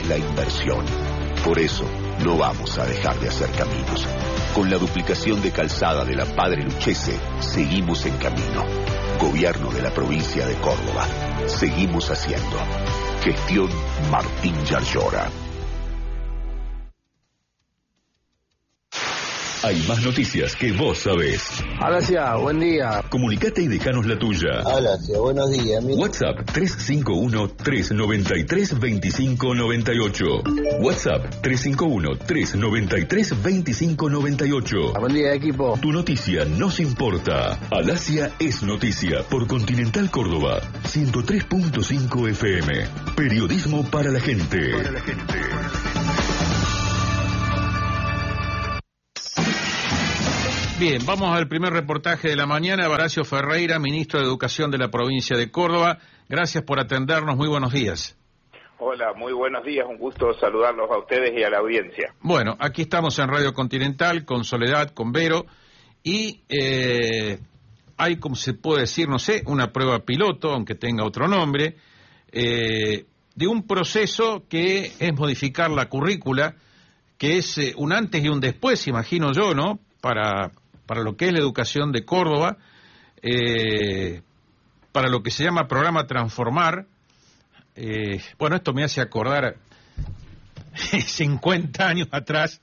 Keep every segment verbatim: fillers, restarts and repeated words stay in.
la inversión. Por eso, no vamos a dejar de hacer caminos. Con la duplicación de calzada de la Padre Lucchese, seguimos en camino. Gobierno de la provincia de Córdoba. Seguimos haciendo. Gestión Martín Yarlora. Hay más noticias que vos sabés. Alacia, buen día. Comunicate y dejanos la tuya. Alacia, buenos días. Mi... WhatsApp tres cinco uno, tres nueve tres, dos cinco nueve ocho. WhatsApp tres cinco uno, tres nueve tres, dos cinco nueve ocho. Buen día, equipo. Tu noticia nos importa. Alacia es noticia por Continental Córdoba. ciento tres punto cinco F M. Periodismo para la gente. Para la gente. Bien, vamos al primer reportaje de la mañana. Horacio Ferreira, ministro de Educación de la provincia de Córdoba. Gracias por atendernos. Muy buenos días. Hola, muy buenos días. Un gusto saludarlos a ustedes y a la audiencia. Bueno, aquí estamos en Radio Continental con Soledad, con Vero. Y eh, hay, como se puede decir, no sé, una prueba piloto, aunque tenga otro nombre, eh, de un proceso que es modificar la currícula, que es eh, un antes y un después, imagino yo, ¿no?, para... para lo que es la educación de Córdoba, eh, para lo que se llama Programa Transformar. Eh, bueno, esto me hace acordar cincuenta años atrás,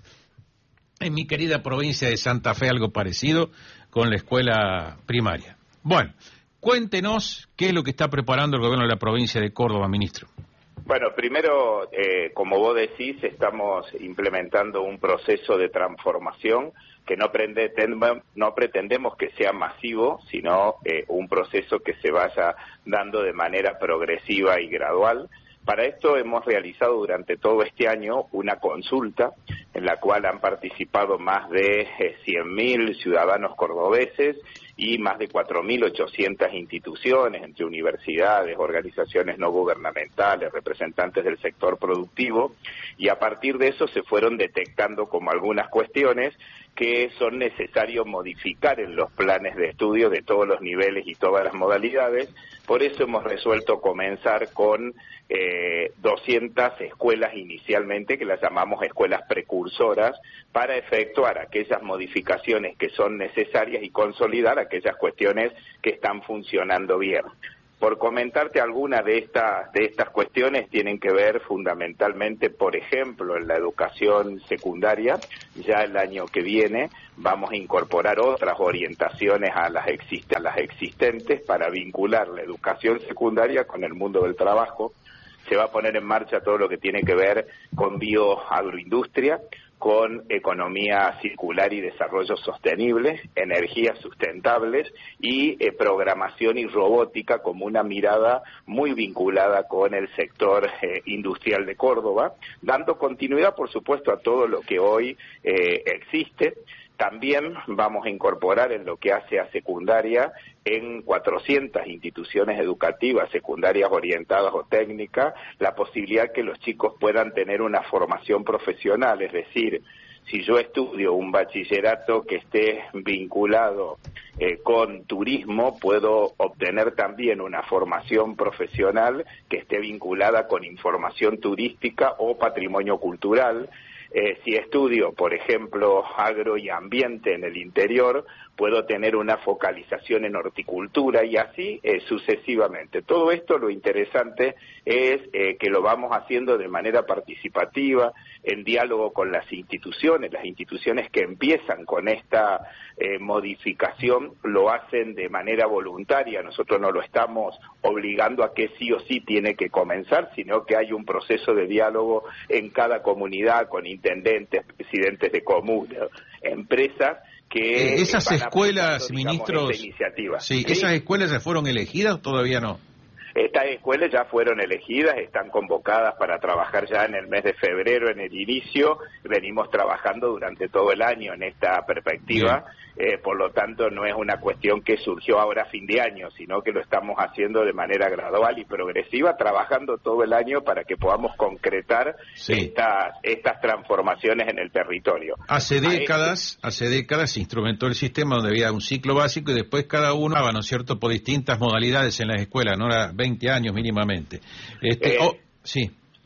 en mi querida provincia de Santa Fe, algo parecido con la escuela primaria. Bueno, cuéntenos qué es lo que está preparando el gobierno de la provincia de Córdoba, ministro. Bueno, primero, eh, como vos decís, estamos implementando un proceso de transformación que no, pretendemos, no pretendemos que sea masivo, sino eh, un proceso que se vaya dando de manera progresiva y gradual. Para esto hemos realizado durante todo este año una consulta en la cual han participado más de eh, cien mil ciudadanos cordobeses y más de cuatro mil ochocientas instituciones, entre universidades, organizaciones no gubernamentales, representantes del sector productivo, y a partir de eso se fueron detectando como algunas cuestiones que son necesarios modificar en los planes de estudio de todos los niveles y todas las modalidades. Por eso hemos resuelto comenzar con eh, doscientas escuelas inicialmente, que las llamamos escuelas precursoras, para efectuar aquellas modificaciones que son necesarias y consolidar aquellas cuestiones que están funcionando bien. Por comentarte algunas de estas de estas cuestiones, tienen que ver fundamentalmente, por ejemplo, en la educación secundaria. Ya el año que viene vamos a incorporar otras orientaciones a las, exist- a las existentes para vincular la educación secundaria con el mundo del trabajo. Se va a poner en marcha todo lo que tiene que ver con bioagroindustria, con economía circular y desarrollo sostenible, energías sustentables y eh, programación y robótica como una mirada muy vinculada con el sector eh, industrial de Córdoba, dando continuidad, por supuesto, a todo lo que hoy eh, existe. También vamos a incorporar en lo que hace a secundaria, en cuatrocientas instituciones educativas, secundarias orientadas o técnicas, la posibilidad que los chicos puedan tener una formación profesional, es decir, si yo estudio un bachillerato que esté vinculado eh, con turismo, puedo obtener también una formación profesional que esté vinculada con información turística o patrimonio cultural. Eh, si estudio, por ejemplo, agro y ambiente en el interior, puedo tener una focalización en horticultura y así eh, sucesivamente. Todo esto, lo interesante es eh, que lo vamos haciendo de manera participativa, en diálogo con las instituciones. Las instituciones que empiezan con esta eh, modificación lo hacen de manera voluntaria. Nosotros no lo estamos obligando a que sí o sí tiene que comenzar, sino que hay un proceso de diálogo en cada comunidad con intendentes, presidentes de comunas, empresas, que eh, esas van escuelas, digamos, ministros, esta iniciativa. Sí, ¿Sí? ¿Esas escuelas ya fueron elegidas o todavía no? Estas escuelas ya fueron elegidas, están convocadas para trabajar ya en el mes de febrero, en el inicio. Venimos trabajando durante todo el año en esta perspectiva, eh, por lo tanto no es una cuestión que surgió ahora a fin de año, sino que lo estamos haciendo de manera gradual y progresiva, trabajando todo el año para que podamos concretar sí. estas, estas transformaciones en el territorio. Hace décadas, hace décadas se instrumentó el sistema donde había un ciclo básico y después cada uno daba, ¿no es cierto?, por distintas modalidades en las escuelas, no era veinte años mínimamente. Este, Eh, oh, sí.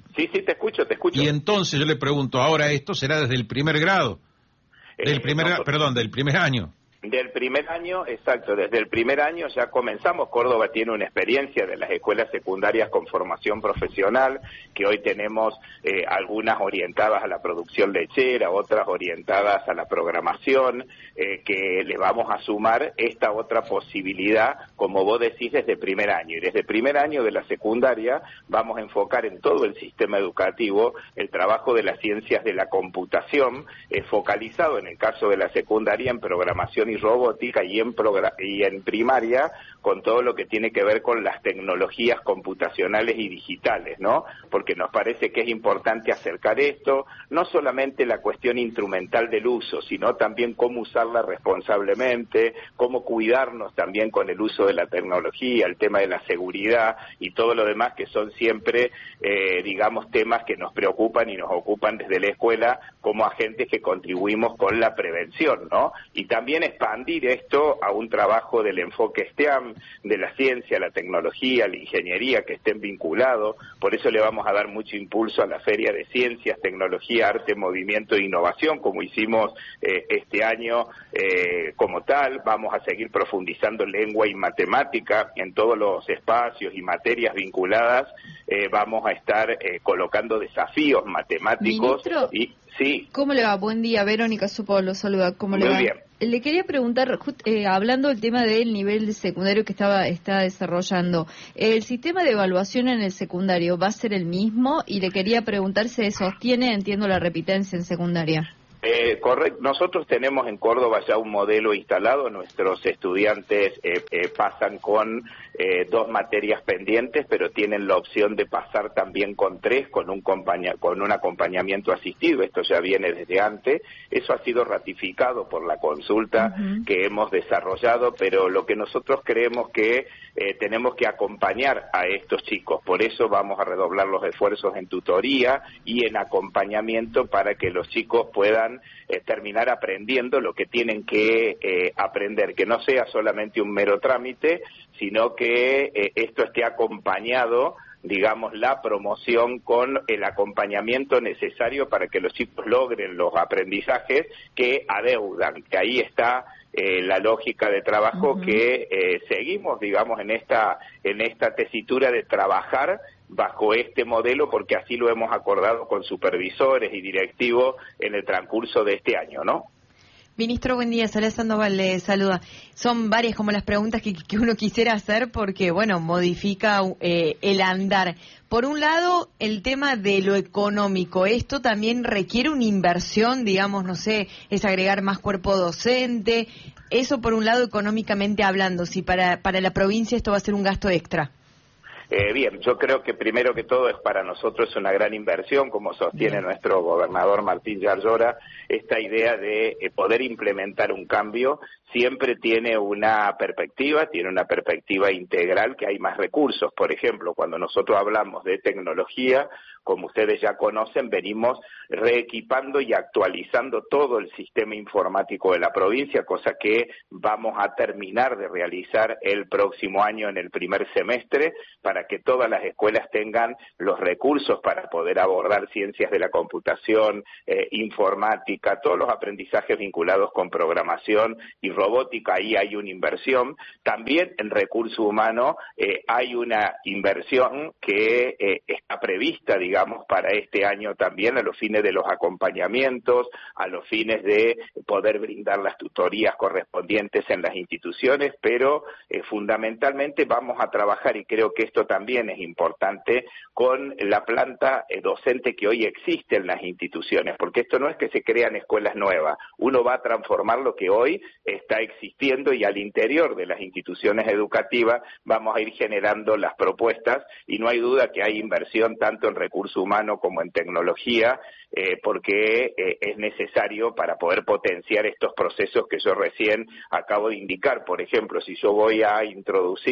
Sí, sí, te escucho, te escucho. Y entonces yo le pregunto, ahora esto será desde el primer grado, del Eh, primer, no, perdón, del primer año. Del primer año, exacto, desde el primer año ya comenzamos. Córdoba tiene una experiencia de las escuelas secundarias con formación profesional, que hoy tenemos eh, algunas orientadas a la producción lechera, otras orientadas a la programación, eh, que le vamos a sumar esta otra posibilidad, como vos decís, desde el primer año. Y desde el primer año de la secundaria vamos a enfocar en todo el sistema educativo el trabajo de las ciencias de la computación, eh, focalizado en el caso de la secundaria en programación y robótica, y en progra- y en primaria con todo lo que tiene que ver con las tecnologías computacionales y digitales, ¿no? Porque nos parece que es importante acercar esto, no solamente la cuestión instrumental del uso, sino también cómo usarla responsablemente, cómo cuidarnos también con el uso de la tecnología, el tema de la seguridad y todo lo demás, que son siempre, eh, digamos, temas que nos preocupan y nos ocupan desde la escuela como agentes que contribuimos con la prevención, ¿no? Y también expandir esto a un trabajo del enfoque STEAM, de la ciencia, la tecnología, la ingeniería, que estén vinculados. Por eso le vamos a dar mucho impulso a la Feria de Ciencias, Tecnología, Arte, Movimiento e Innovación, como hicimos eh, este año eh, como tal. Vamos a seguir profundizando en lengua y matemática en todos los espacios y materias vinculadas. Eh, vamos a estar eh, colocando desafíos matemáticos. Ministro, y sí. ¿Cómo le va? Buen día, Verónica Supo lo saluda. ¿Cómo le Muy va? bien. Le quería preguntar, eh, hablando del tema del nivel de secundario que estaba está desarrollando, ¿el sistema de evaluación en el secundario va a ser el mismo? Y le quería preguntar si se sostiene, entiendo, la repitencia en secundaria. Eh, correcto. Nosotros tenemos en Córdoba ya un modelo instalado. Nuestros estudiantes eh, eh, pasan con eh, dos materias pendientes, pero tienen la opción de pasar también con tres, con un, compaña con un acompañamiento asistido. Esto ya viene desde antes. Eso ha sido ratificado por la consulta uh-huh. que hemos desarrollado, pero lo que nosotros creemos que eh, tenemos que acompañar a estos chicos. Por eso vamos a redoblar los esfuerzos en tutoría y en acompañamiento para que los chicos puedan Eh, terminar aprendiendo lo que tienen que eh, aprender, que no sea solamente un mero trámite, sino que eh, esto esté acompañado, digamos, la promoción con el acompañamiento necesario para que los chicos logren los aprendizajes que adeudan, que ahí está eh, la lógica de trabajo uh-huh. que eh, seguimos, digamos, en esta en esta tesitura de trabajar bajo este modelo, porque así lo hemos acordado con supervisores y directivos en el transcurso de este año, ¿no? Ministro, buen día. Soledad Sandoval le saluda. Son varias como las preguntas que, que uno quisiera hacer porque, bueno, modifica eh, el andar. Por un lado, el tema de lo económico. Esto también requiere una inversión, digamos, no sé, es agregar más cuerpo docente. Eso por un lado, económicamente hablando, si para, para la provincia esto va a ser un gasto extra. Eh, bien, yo creo que primero que todo es para nosotros una gran inversión, como sostiene bien. nuestro gobernador Martín Yarlora. Esta idea de eh, poder implementar un cambio siempre tiene una perspectiva, tiene una perspectiva integral, que hay más recursos. Por ejemplo, cuando nosotros hablamos de tecnología, como ustedes ya conocen, venimos reequipando y actualizando todo el sistema informático de la provincia, cosa que vamos a terminar de realizar el próximo año en el primer semestre, para que todas las escuelas tengan los recursos para poder abordar ciencias de la computación, eh, informática, todos los aprendizajes vinculados con programación y robótica. Ahí hay una inversión. También en recurso humano eh, hay una inversión que eh, está prevista, digamos, para este año también, a los fines de los acompañamientos, a los fines de poder brindar las tutorías correspondientes en las instituciones, pero eh, fundamentalmente vamos a trabajar, y creo que esto también es importante, con la planta eh, docente que hoy existe en las instituciones, porque esto no es que se crean escuelas nuevas, uno va a transformar lo que hoy está existiendo, y al interior de las instituciones educativas vamos a ir generando las propuestas, y no hay duda que hay inversión tanto en recurso humano como en tecnología, eh, porque eh, es necesario para poder potenciar estos procesos que yo recién acabo de indicar. Por ejemplo, si yo voy a introducir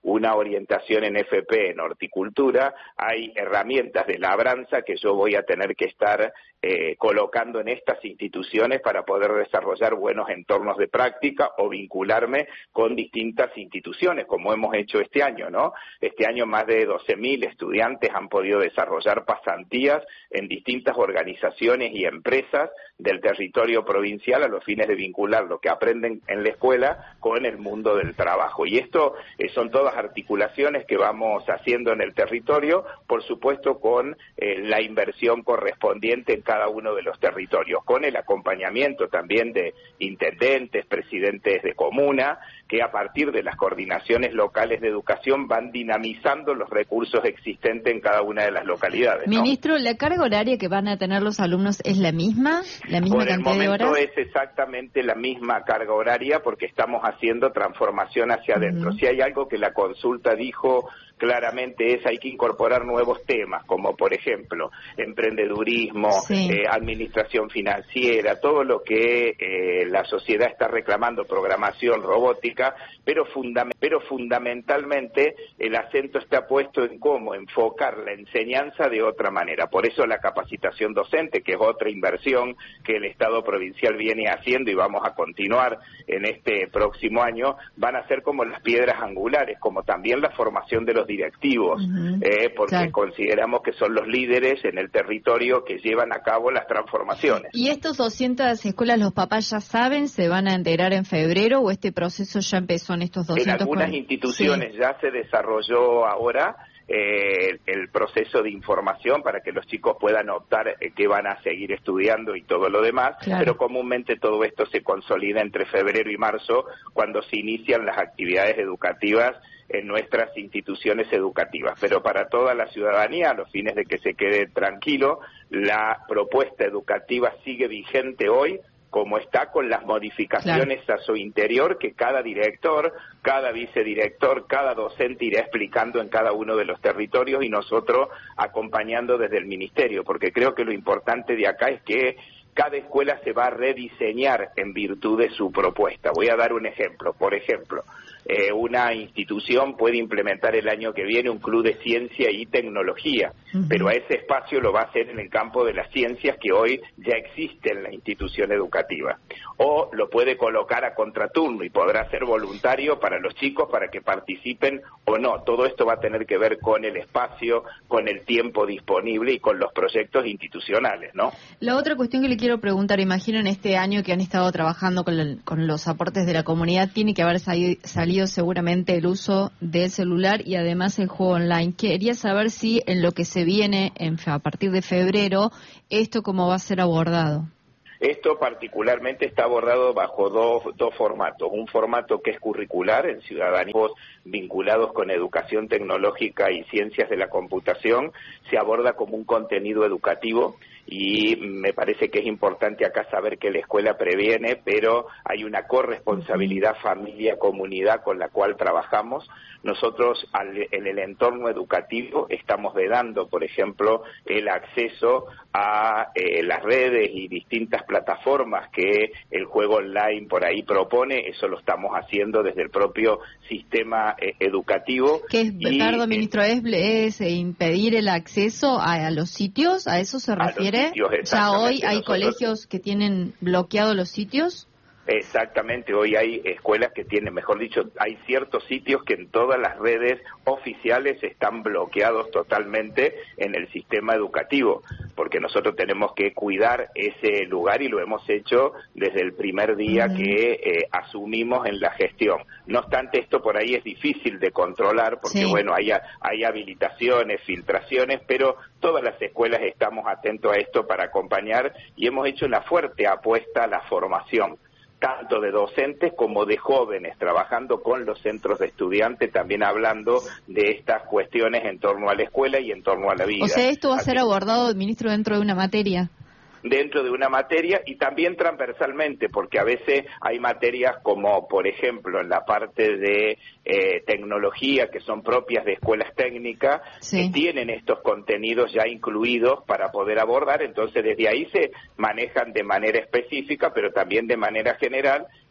una orientación en F P en horticultura, hay herramientas de labranza que yo voy a tener que estar eh, colocando en estas instituciones para poder desarrollar buenos entornos de práctica o vincularme con distintas instituciones, como hemos hecho este año, ¿no? Este año más de doce mil estudiantes han podido desarrollar pasantías en distintas organizaciones y empresas del territorio provincial a los fines de vincular lo que aprenden en la escuela con el mundo del trabajo. Y esto eh, son todas articulaciones que vamos haciendo en el territorio, por supuesto con eh, la inversión correspondiente en cada uno de los territorios, con el acompañamiento también de intendentes, presidentes de comuna, que a partir de las coordinaciones locales de educación van dinamizando los recursos existentes en cada una de las localidades, ¿no? Ministro, ¿la carga horaria que van a tener los alumnos es la misma? ¿La misma Por el cantidad de momento horas? es exactamente la misma carga horaria porque estamos haciendo transformación hacia adentro. Uh-huh. Si hay algo que la consulta dijo claramente es hay que incorporar nuevos temas, como por ejemplo emprendedurismo, sí. eh, administración financiera, todo lo que eh, la sociedad está reclamando, programación, robótica, pero, funda pero fundamentalmente el acento está puesto en cómo enfocar la enseñanza de otra manera. Por eso la capacitación docente, que es otra inversión que el Estado provincial viene haciendo y vamos a continuar en este próximo año, van a ser como las piedras angulares, como también la formación de los directivos, uh-huh. eh, porque claro. consideramos que son los líderes en el territorio que llevan a cabo las transformaciones. ¿Y estos doscientas escuelas los papás ya saben, se van a enterar en febrero o este proceso ya empezó en estos doscientos? En algunas con... instituciones sí. ya se desarrolló ahora eh, el proceso de información para que los chicos puedan optar eh, qué van a seguir estudiando y todo lo demás, claro. pero comúnmente todo esto se consolida entre febrero y marzo cuando se inician las actividades educativas en nuestras instituciones educativas. Pero para toda la ciudadanía, a los fines de que se quede tranquilo, la propuesta educativa sigue vigente hoy, como está, con las modificaciones claro. a su interior que cada director, cada vicedirector, cada docente irá explicando en cada uno de los territorios y nosotros acompañando desde el ministerio, porque creo que lo importante de acá es que cada escuela se va a rediseñar en virtud de su propuesta. Voy a dar un ejemplo. Por ejemplo, eh, una institución puede implementar el año que viene un club de ciencia y tecnología, uh-huh. pero a ese espacio lo va a hacer en el campo de las ciencias que hoy ya existe en la institución educativa. O lo puede colocar a contraturno y podrá ser voluntario para los chicos para que participen o no. Todo esto va a tener que ver con el espacio, con el tiempo disponible y con los proyectos institucionales, ¿no? La otra cuestión que le quiero preguntar, imagino en este año que han estado trabajando con, la, con los aportes de la comunidad, tiene que haber salido, salido seguramente el uso del celular y además el juego online. Quería saber si en lo que se viene en, a partir de febrero, esto cómo va a ser abordado. Esto particularmente está abordado bajo dos, dos formatos. Un formato que es curricular en ciudadanías vinculados con educación tecnológica y ciencias de la computación. Se aborda como un contenido educativo y me parece que es importante acá saber que la escuela previene, pero hay una corresponsabilidad familia-comunidad con la cual trabajamos. Nosotros al, en el entorno educativo estamos vedando, por ejemplo, el acceso a eh, las redes y distintas plataformas que el juego online por ahí propone. Eso lo estamos haciendo desde el propio sistema eh, educativo. ¿Qué es, y, perdón, ministro, es, es impedir el acceso a, a los sitios? ¿A eso se refiere? Sitios, ya hoy hay nosotros... colegios que tienen bloqueados los sitios. Exactamente, hoy hay escuelas que tienen, mejor dicho, hay ciertos sitios que en todas las redes oficiales están bloqueados totalmente en el sistema educativo, porque nosotros tenemos que cuidar ese lugar y lo hemos hecho desde el primer día uh-huh. que eh, asumimos en la gestión. No obstante, esto por ahí es difícil de controlar porque, sí. bueno, hay, hay habilitaciones, filtraciones, pero todas las escuelas estamos atentos a esto para acompañar y hemos hecho una fuerte apuesta a la formación, tanto de docentes como de jóvenes, trabajando con los centros de estudiantes, también hablando de estas cuestiones en torno a la escuela y en torno a la vida. O sea, esto va a Así, ser abordado, ministro, dentro de una materia. Dentro de una materia y también transversalmente, porque a veces hay materias como, por ejemplo, en la parte de eh, tecnología, que son propias de escuelas técnicas, sí. que tienen estos contenidos ya incluidos para poder abordar, entonces desde ahí se manejan de manera específica, pero también de manera general,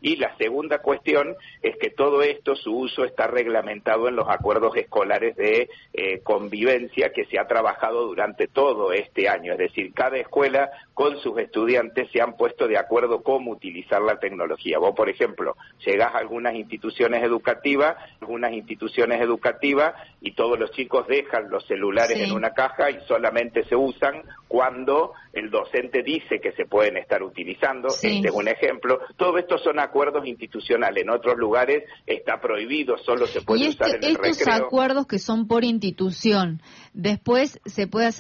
Y la segunda cuestión es que todo esto, su uso está reglamentado en los acuerdos escolares de eh, convivencia que se ha trabajado durante todo este año. Es decir, cada escuela con sus estudiantes se han puesto de acuerdo cómo utilizar la tecnología. Vos, por ejemplo, llegás a algunas instituciones educativas, algunas instituciones educativas y todos los chicos dejan los celulares sí. en una caja y solamente se usan cuando el docente dice que se pueden estar utilizando. Sí. Este es un ejemplo. Todo esto son acuerdos institucionales. En otros lugares está prohibido, solo se puede y usar este, en el estos recreo. Acuerdos que son por institución, después se puede hacer